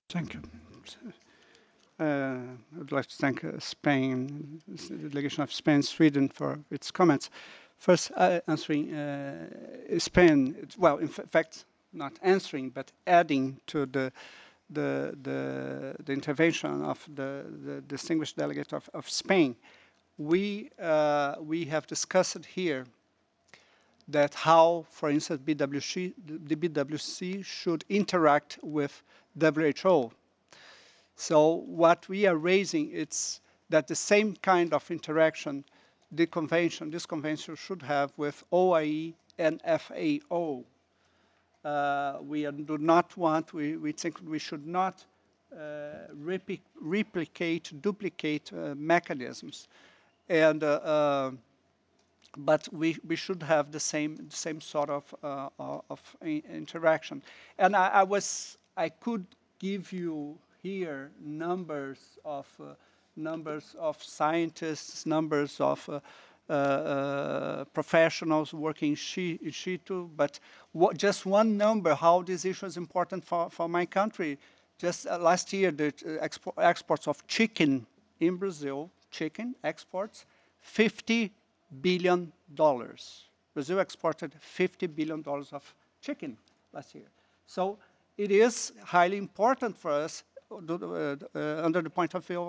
Thank you. I'd like to thank Spain, the delegation of Spain, Sweden for its comments. First, answering Spain, well, in fact, not answering, but adding to the intervention of the distinguished delegate of Spain. We have discussed here that how, for instance, the BWC should interact with WHO. So what we are raising is that the same kind of interaction this convention should have with OIE and FAO. Do not want, we think we should not replicate, duplicate mechanisms. And but we should have the same sort of interaction. And I could give you here numbers of scientists, numbers of professionals working in situ, but just one number, how this issue is important for my country. Just last year, the exports of chicken in Brazil, chicken exports, $50 billion. Brazil exported $50 billion of chicken last year. So it is highly important for us under the point of view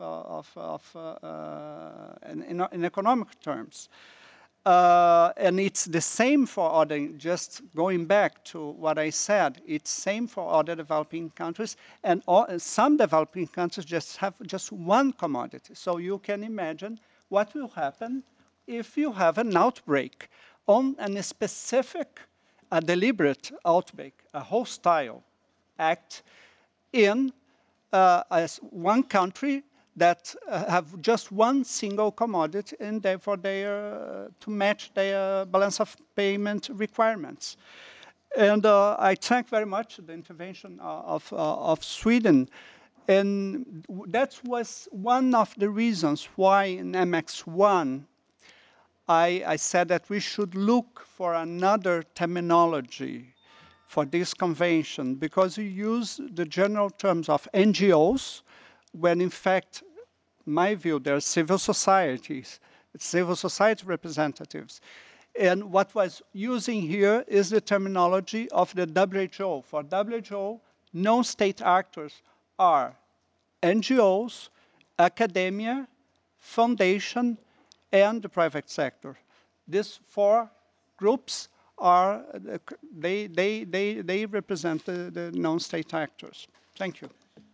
in economic terms. And it's the same for other, just going back to what I said, it's same for other developing countries, and some developing countries just have just one commodity. So you can imagine what will happen if you have an outbreak on a specific, a deliberate outbreak, a hostile act in as one country that have just one single commodity and therefore they are to match their balance of payment requirements. And I thank very much the intervention of Sweden. And that was one of the reasons why in MX1 I said that we should look for another terminology for this convention because we use the general terms of NGOs when in fact, in my view, they're civil societies, civil society representatives. And what was using here is the terminology of the WHO. For WHO, non-state actors are NGOs, academia, foundation, and the private sector. These four groups are, they represent the non-state actors. Thank you.